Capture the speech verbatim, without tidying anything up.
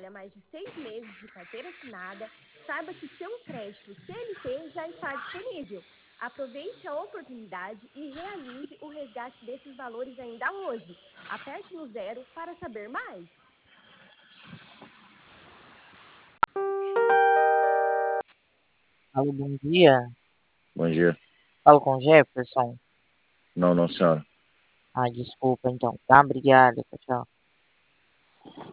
trabalha mais de seis meses de carteira assinada, saiba que seu crédito C L T já está disponível. Aproveite a oportunidade e realize o resgate desses valores ainda hoje. Aperte no zero para saber mais. Alô, bom dia. Bom dia. Falo com o Jefferson. Não, não, senhora. Ah, desculpa então. Tá, obrigada. Tchau, tchau.